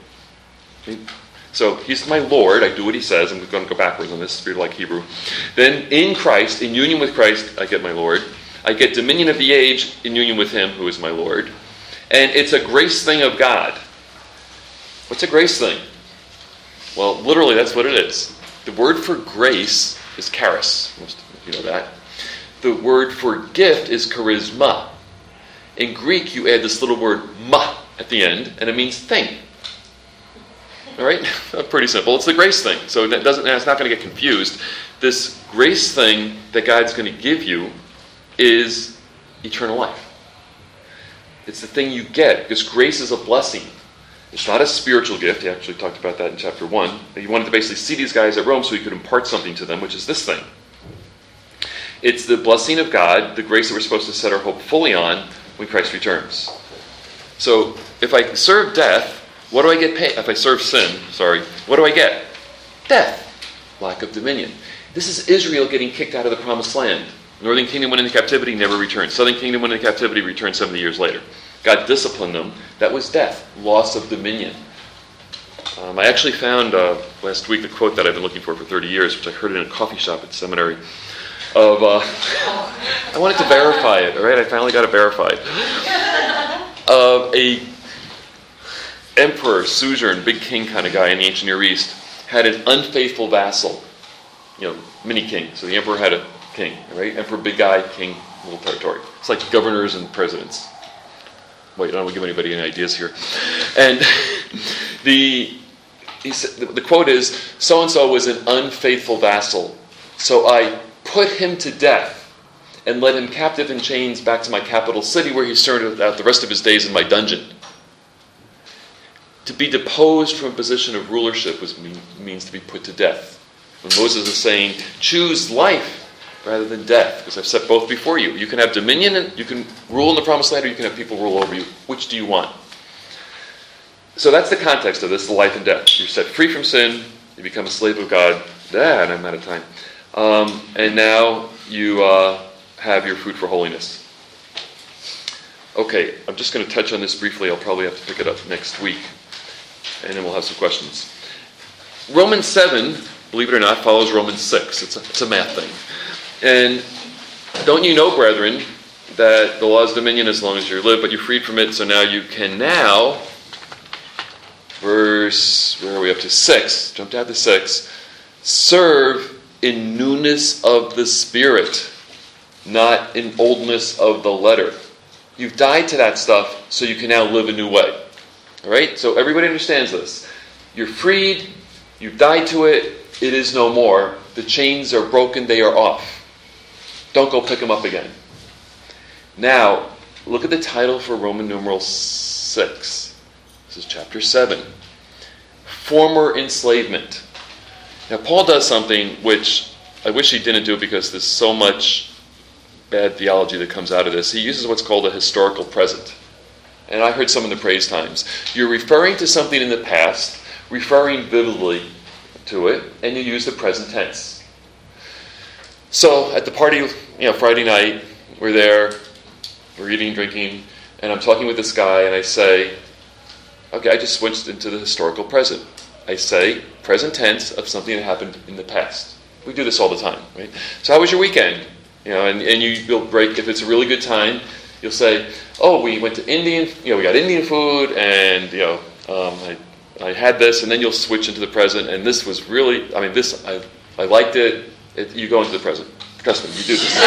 So he's my Lord. I do what he says. I'm going to go backwards on this, spirit like Hebrew. Then in Christ, in union with Christ, I get my Lord. I get dominion of the age in union with him who is my Lord. And it's a grace thing of God. What's a grace thing? Well, literally that's what it is. The word for grace is charis. Most of you know that. The word for gift is charisma. In Greek, you add this little word ma at the end, and it means thing. All right? Pretty simple. It's the grace thing. So that doesn't, it's not going to get confused. This grace thing that God's going to give you is eternal life. It's the thing you get, because grace is a blessing. It's not a spiritual gift. He actually talked about that in chapter one. He wanted to basically see these guys at Rome so he could impart something to them, which is this thing. It's the blessing of God, the grace that we're supposed to set our hope fully on when Christ returns. So if I serve death, what do I get paid? If I serve sin, sorry, what do I get? Death. Lack of dominion. This is Israel getting kicked out of the promised land. Northern kingdom went into captivity, never returned. Southern kingdom went into captivity, returned seventy years later. God disciplined them. That was death, loss of dominion. Um, I actually found uh, last week the quote that I've been looking for for thirty years, which I heard in a coffee shop at seminary. Of uh, I wanted to verify it. All right, I finally got it verified. Of a emperor, suzerain, big king kind of guy in the ancient Near East, had an unfaithful vassal. You know, mini king. So the emperor had a king, right? Emperor, big guy, king, little territory. It's like governors and presidents. Wait, I don't want to give anybody any ideas here. And the he said, the, the quote is, so-and-so was an unfaithful vassal, so I put him to death and led him captive in chains back to my capital city, where he served out the rest of his days in my dungeon. To be deposed from a position of rulership was mean, means to be put to death. When Moses is saying, choose life rather than death, because I've set both before you. You can have dominion, and you can rule in the promised land, or you can have people rule over you. Which do you want? So that's the context of this, the life and death. You're set free from sin, you become a slave of God. Ah, and I'm out of time. Um, and now you uh, have your fruit for holiness. Okay, I'm just going to touch on this briefly. I'll probably have to pick it up next week, and then we'll have some questions. Romans seven, believe it or not, follows Romans six. It's a, it's a math thing. And don't you know, brethren, that the law is dominion as long as you live, but you're freed from it, so now you can now, verse, where are we up to? Six, jumped out to six, serve in newness of the Spirit, not in oldness of the letter. You've died to that stuff, so you can now live a new way. All right? So everybody understands this. You're freed, you've died to it, it is no more. The chains are broken, they are off. Don't go pick them up again. Now, look at the title for Roman numeral six. This is chapter seven. Former enslavement. Now, Paul does something which I wish he didn't do, because there's so much bad theology that comes out of this. He uses what's called a historical present. And I heard some in the praise times. You're referring to something in the past, referring vividly to it, and you use the present tense. So at the party, you know, Friday night, we're there, we're eating, drinking, and I'm talking with this guy, and I say, okay, I just switched into the historical present. I say present tense of something that happened in the past. We do this all the time, right? So how was your weekend? You know, and, and you, you'll break, if it's a really good time, you'll say, oh, we went to Indian, you know, we got Indian food, and, you know, um, I, I had this, and then you'll switch into the present, and this was really, I mean, this, I, I liked it. It, you go into the present. Trust me, you do this.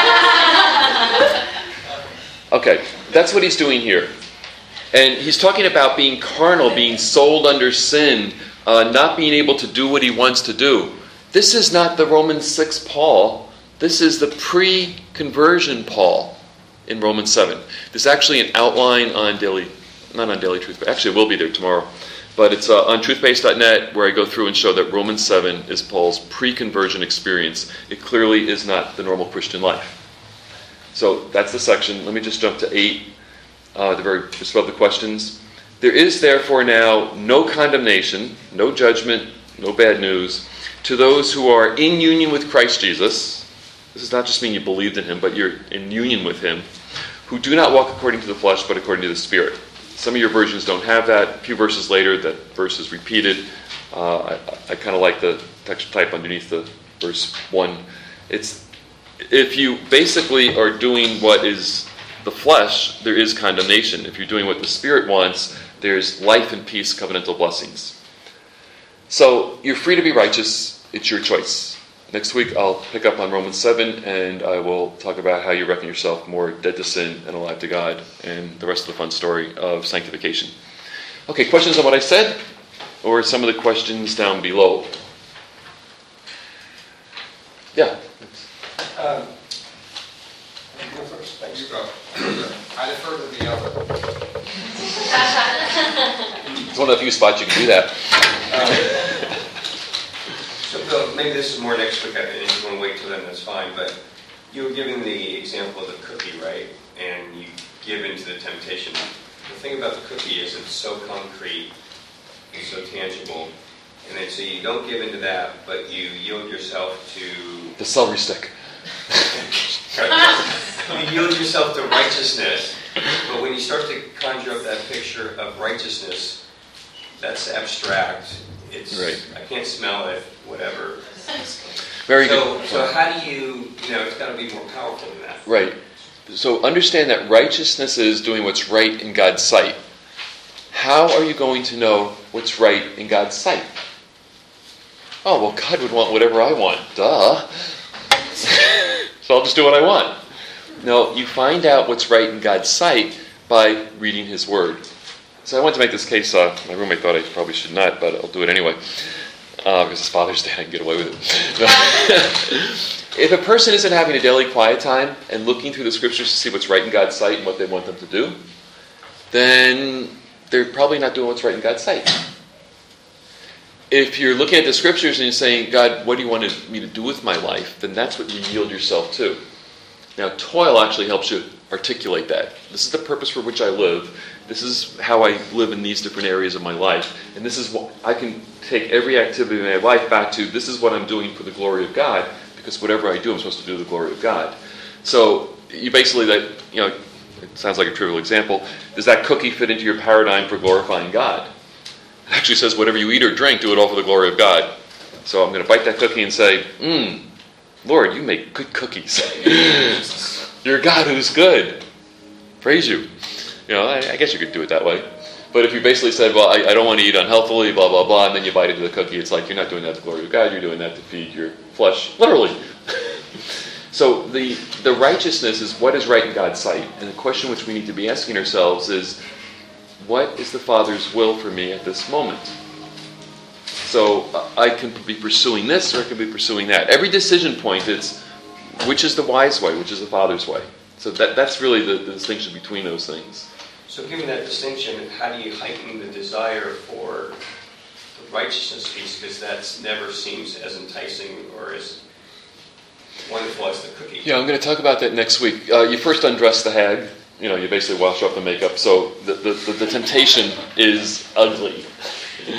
Okay, that's what he's doing here. And he's talking about being carnal, being sold under sin, uh, not being able to do what he wants to do. This is not the Romans six Paul. This is the pre-conversion Paul in Romans seven. There's actually an outline on Daily, not on Daily Truth, but actually it will be there tomorrow. But it's uh, on truth base dot net where I go through and show that Romans seven is Paul's pre-conversion experience. It clearly is not the normal Christian life. So that's the section. Let me just jump to eight, uh, the very just above the questions. There is therefore now no condemnation, no judgment, no bad news to those who are in union with Christ Jesus. This does not just mean you believed in him, but you're in union with him, who do not walk according to the flesh, but according to the Spirit. Some of your versions don't have that. A few verses later, that verse is repeated. Uh, I, I kind of like the text type underneath the verse one. It's if you basically are doing what is the flesh, there is condemnation. If you're doing what the Spirit wants, there's life and peace, covenantal blessings. So you're free to be righteous. It's your choice. Next week, I'll pick up on Romans seven, and I will talk about how you reckon yourself more dead to sin and alive to God, and the rest of the fun story of sanctification. Okay, questions on what I said, or some of the questions down below? Yeah. Um, you go first. Thanks. You go. I defer to the other. It's one of the few spots you can do that. Um, So, Bill, maybe this is more next week, and if you want to wait till then, that's fine, but you were giving the example of the cookie, right? And you give into the temptation. The thing about the cookie is it's so concrete, it's so tangible, and then so you don't give into that, but you yield yourself to... The celery stick. You yield yourself to righteousness, but when you start to conjure up that picture of righteousness, that's abstract. It's, right. I can't smell it, whatever. Very so, good. So how do you, you know, it's got to be more powerful than that. Right. So understand that righteousness is doing what's right in God's sight. How are you going to know what's right in God's sight? Oh, well, God would want whatever I want. Duh. So I'll just do what I want. No, you find out what's right in God's sight by reading His Word. So I wanted to make this case, uh, my roommate thought I probably should not, but I'll do it anyway. Uh, because it's Father's Day, I can get away with it. If a person isn't having a daily quiet time and looking through the Scriptures to see what's right in God's sight and what they want them to do, then they're probably not doing what's right in God's sight. If you're looking at the Scriptures and you're saying, God, what do you want me to do with my life? Then that's what you yield yourself to. Now, toil actually helps you articulate that. This is the purpose for which I live. This is how I live in these different areas of my life. And this is what I can take every activity in my life back to, this is what I'm doing for the glory of God, because whatever I do, I'm supposed to do the glory of God. So you basically, that you know, it sounds like a trivial example. Does that cookie fit into your paradigm for glorifying God? It actually says whatever you eat or drink, do it all for the glory of God. So I'm going to bite that cookie and say, mmm, Lord, you make good cookies. You're a God who's good. Praise you. You know, I, I guess you could do it that way. But if you basically said, well, I, I don't want to eat unhealthily, blah, blah, blah, and then you bite into the cookie, it's like you're not doing that to the glory of God, you're doing that to feed your flesh, literally. So the, the righteousness is what is right in God's sight. And the question which we need to be asking ourselves is, what is the Father's will for me at this moment? So uh, I can be pursuing this or I can be pursuing that. Every decision point, it's which is the wise way, which is the Father's way. So that that's really the, the distinction between those things. So given that distinction, how do you heighten the desire for the righteousness piece? Because that never seems as enticing or as wonderful as the cookie. Yeah, I'm going to talk about that next week. Uh, you first undress the hag. You know, you basically wash off the makeup. So the, the, the, the temptation is ugly.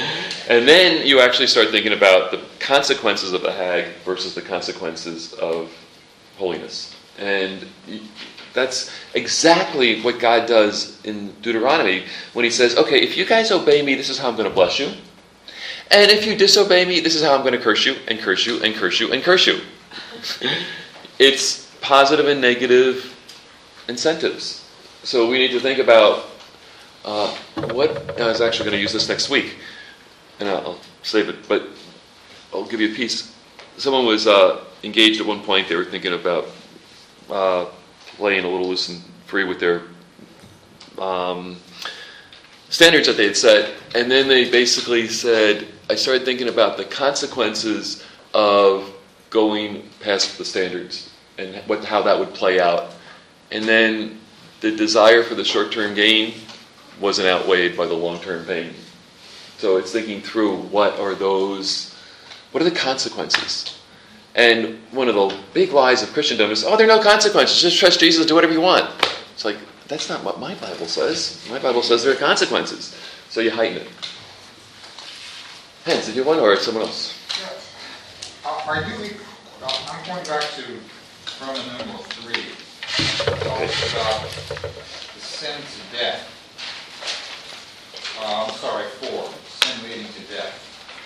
And then you actually start thinking about the consequences of the Hag versus the consequences of holiness. And that's exactly what God does in Deuteronomy when he says, okay, if you guys obey me, this is how I'm going to bless you. And if you disobey me, this is how I'm going to curse you, and curse you, and curse you, and curse you. It's positive and negative incentives. So we need to think about uh, what, I was actually going to use this next week, and I'll, I'll save it, but I'll give you a piece. Someone was uh, engaged at one point, they were thinking about uh, playing a little loose and free with their um, standards that they had set, and then they basically said, I started thinking about the consequences of going past the standards and what how that would play out. And then the desire for the short-term gain wasn't outweighed by the long-term pain. So it's thinking through what are those, what are the consequences? And one of the big lies of Christendom is, oh, there are no consequences. Just trust Jesus, do whatever you want. It's like, that's not what my Bible says. My Bible says there are consequences. So you heighten it. Hans, did you have one or someone else? Yeah. Uh, are you, uh, I'm going back to Roman numeral three. It talks about the sin to death. Uh, I'm sorry, four. Sin leading to death.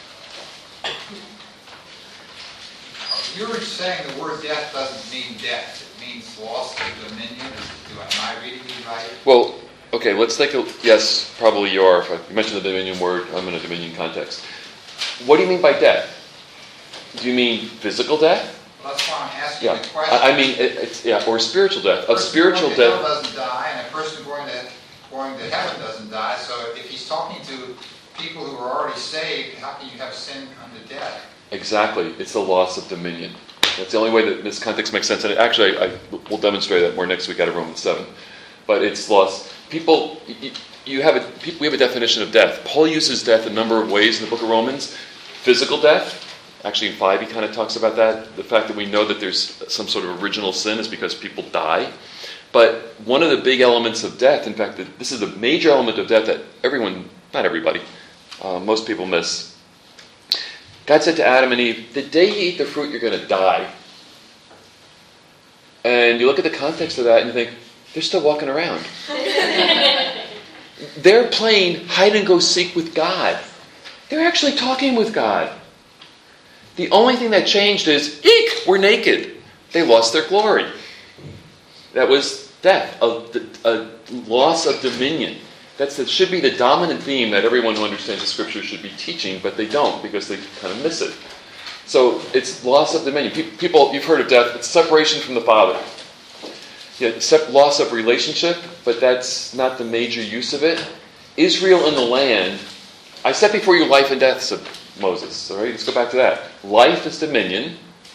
You're saying the word death doesn't mean death. It means loss of dominion. Am I reading you right? Well, okay, let's take a... Yes, probably you are. If I mentioned the dominion word, I'm in a dominion context. What do you mean by death? Do you mean physical death? Well, that's why I'm asking Yeah, the question. I, I mean, it, it's yeah, or spiritual death. A Of person spiritual going to hell death. doesn't die, and a person going to going to heaven doesn't die. So if he's talking to people who are already saved, how can you have sin come to death? Exactly, it's the loss of dominion. That's the only way that this context makes sense. And actually, I, I will demonstrate that more next week out of Romans seven. But it's loss. People, you, you have a we have a definition of death. Paul uses death a number of ways in the book of Romans. Physical death. Actually, in five, he kind of talks about that. The fact that we know that there's some sort of original sin is because people die. But one of the big elements of death, in fact, this is a major element of death that everyone, not everybody, uh, most people miss. God said to Adam and Eve, the day you eat the fruit, you're going to die. And you look at the context of that and you think, they're still walking around. They're playing hide and go seek with God. They're actually talking with God. The only thing that changed is, eek, we're naked. They lost their glory. That was death, a, a loss of dominion. That's, that should be the dominant theme that everyone who understands the Scripture should be teaching, but they don't because they kind of miss it. So it's loss of dominion. People, you've heard of death, it's separation from the Father. Yeah, loss of relationship, but that's not the major use of it. Israel in the land, I set before you life and death, said Moses. All right, let's go back to that. Life is dominion,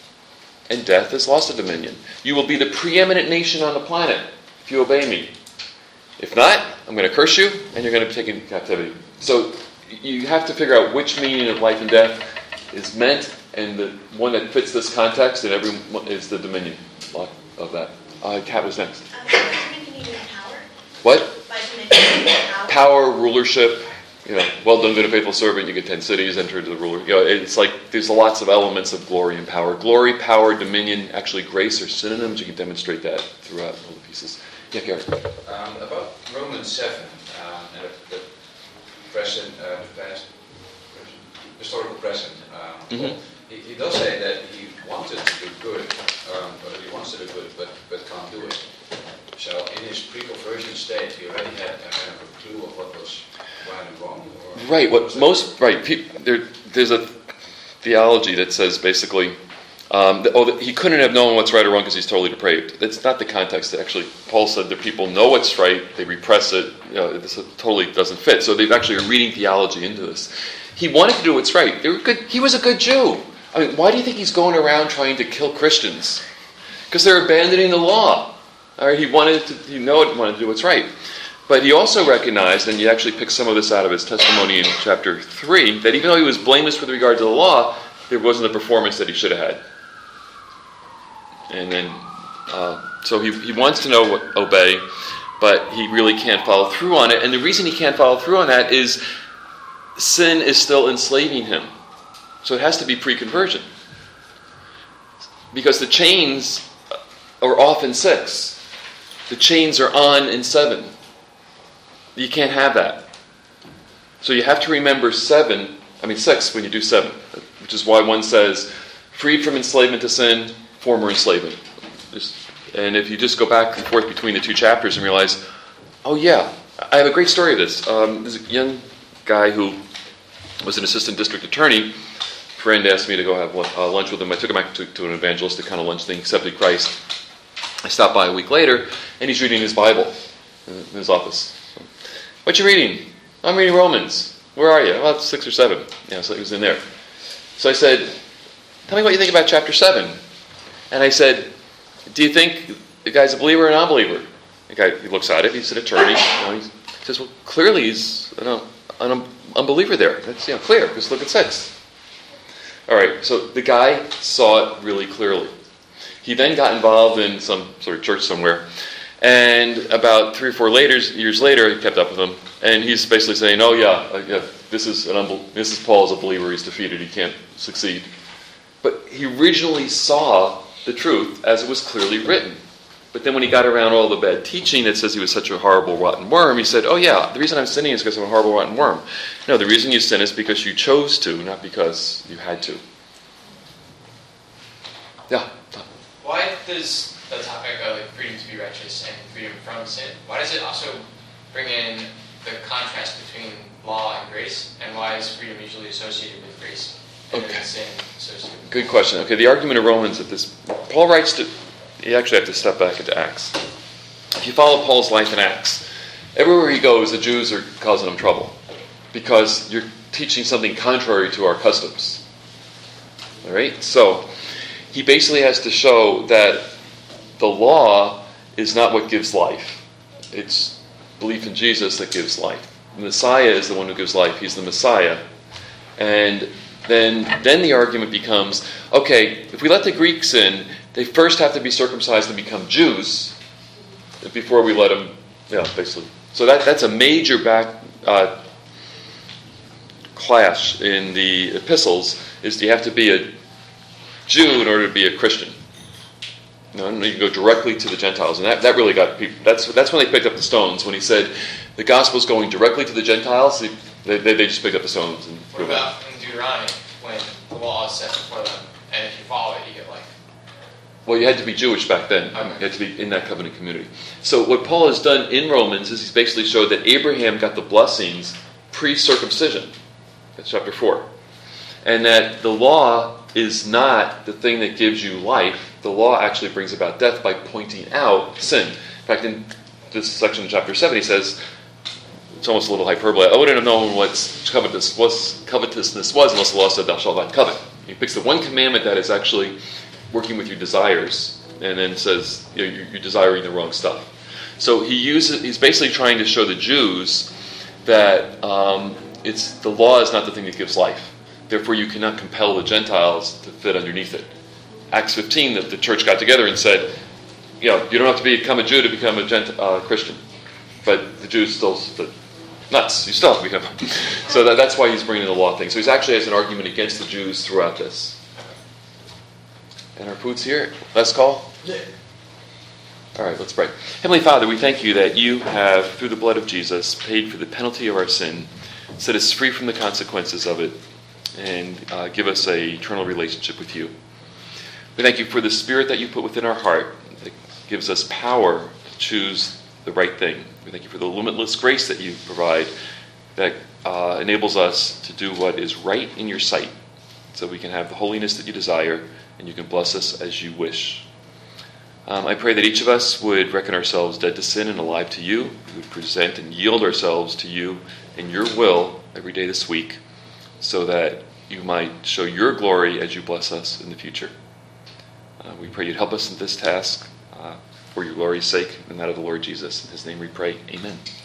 and death is loss of dominion. You will be the preeminent nation on the planet if you obey me. If not, I'm going to curse you, and you're going to be taken into captivity. So you have to figure out which meaning of life and death is meant, and the one that fits this context, and everyone is the dominion of that. Uh, Kat was next. Um, by dominion, you mean power? What? By dominion, you mean power? Power, rulership. You know, well done, good and faithful servant. You get ten cities, enter into the ruler. You know, it's like there's lots of elements of glory and power. Glory, power, dominion. Actually, grace are synonyms. You can demonstrate that throughout all the pieces. Yeah, Gary. Um, about Romans seven um, and the, the present, uh, the past, present, historical present. Um, Mm-hmm. he, he does say that he wanted to do good, um, but he wants to do good, but but can't do it. So in his pre-conversion state, he already had a kind of a clue of what was right and wrong. Or Right. What most right. Pe- there, there's a theology that says basically, um, that, oh, that he couldn't have known what's right or wrong because he's totally depraved. That's not the context. Actually, Paul said that people know what's right, they repress it. You know, this totally doesn't fit. So they've actually are reading theology into this. He wanted to do what's right. They were good. He was a good Jew. I mean, why do you think he's going around trying to kill Christians? Because they're abandoning the law. All right, he wanted to. He know it, wanted to do what's right. But he also recognized, and he actually picked some of this out of his testimony in chapter three, that even though he was blameless with regard to the law, there wasn't the performance that he should have had. And then, uh, so he, he wants to know what obey, but he really can't follow through on it. And the reason he can't follow through on that is sin is still enslaving him. So it has to be pre-conversion. Because the chains are off in six. The chains are on in seven. You can't have that. So you have to remember seven, I mean six when you do seven. Which is why one says, freed from enslavement to sin, former enslavement. And if you just go back and forth between the two chapters and realize, oh yeah, I have a great story of this. Um, there's a young guy who was an assistant district attorney. A friend asked me to go have uh, lunch with him. I took him back to, to an evangelistic kind of lunch thing, accepted Christ. I stopped by a week later, and he's reading his Bible in his office. So, what you reading? I'm reading Romans. Where are you? About six or seven. Yeah, so he was in there. So I said, tell me what you think about chapter seven. And I said, do you think the guy's a believer or a non-believer? The guy, he looks at it, he's an attorney. You know, he says, well, clearly he's an, an unbeliever there. That's, you know, clear. Just look at six. All right, so the guy saw it really clearly. He then got involved in some sort of church somewhere. And about three or four later, years later, he kept up with him. And he's basically saying, oh yeah, uh, yeah this is an unbel- this is Paul is a believer. He's defeated. He can't succeed. But he originally saw the truth as it was clearly written. But then when he got around all the bad teaching that says he was such a horrible, rotten worm, he said, oh yeah, the reason I'm sinning is because I'm a horrible, rotten worm. No, the reason you sin is because you chose to, not because you had to. Yeah. Why does the topic of like freedom to be righteous and freedom from sin, why does it also bring in the contrast between law and grace? And why is freedom usually associated with grace? And Okay. then sin associated with Good question. Okay, the argument of Romans that this, Paul writes to, you actually have to step back into Acts. If you follow Paul's life in Acts, everywhere he goes, the Jews are causing him trouble because you're teaching something contrary to our customs. All right? So he basically has to show that the law is not what gives life. It's belief in Jesus that gives life. The Messiah is the one who gives life. He's the Messiah. And then, then the argument becomes, okay, if we let the Greeks in, they first have to be circumcised and become Jews before we let them, yeah, basically. So that that's a major back uh, clash in the epistles, is you have to be a Jew in order to be a Christian. No, no, you can go directly to the Gentiles, and that, that really got people. That's that's when they picked up the stones. When he said the gospel's going directly to the Gentiles, they they, they just picked up the stones. And What about in Deuteronomy, when the law is set before them, and if you follow it, you get life? Well, you had to be Jewish back then. Okay. You had to be in that covenant community. So what Paul has done in Romans is he's basically showed that Abraham got the blessings pre-circumcision. That's chapter four. And that the law is not the thing that gives you life. The law actually brings about death by pointing out sin. In fact, in this section of chapter seven, he says, it's almost a little hyperbole, I wouldn't have known what covetous was, covetousness was unless the law said, thou shalt not covet. He picks the one commandment that is actually working with your desires, and then says, you know, you're, you're desiring the wrong stuff. So he uses, he's basically trying to show the Jews that um, it's the law is not the thing that gives life. Therefore, you cannot compel the Gentiles to fit underneath it. Acts fifteen, that the church got together and said, you know, you don't have to become a Jew to become a Gent- uh, Christian. But the Jews still stood nuts. You still have to become. So that, that's why he's bringing the law thing. So he actually has an argument against the Jews throughout this. And our food's here. Last call? Yeah. All right, let's pray. Heavenly Father, we thank you that you have, through the blood of Jesus, paid for the penalty of our sin, set us free from the consequences of it, and uh, give us an eternal relationship with you. We thank you for the Spirit that you put within our heart that gives us power to choose the right thing. We thank you for the limitless grace that you provide that uh, enables us to do what is right in your sight, so we can have the holiness that you desire, and you can bless us as you wish. Um, I pray that each of us would reckon ourselves dead to sin and alive to you. We would present and yield ourselves to you in your will every day this week, so that you might show your glory as you bless us in the future. Uh, we pray you'd help us in this task uh, for your glory's sake and that of the Lord Jesus. In his name we pray. Amen.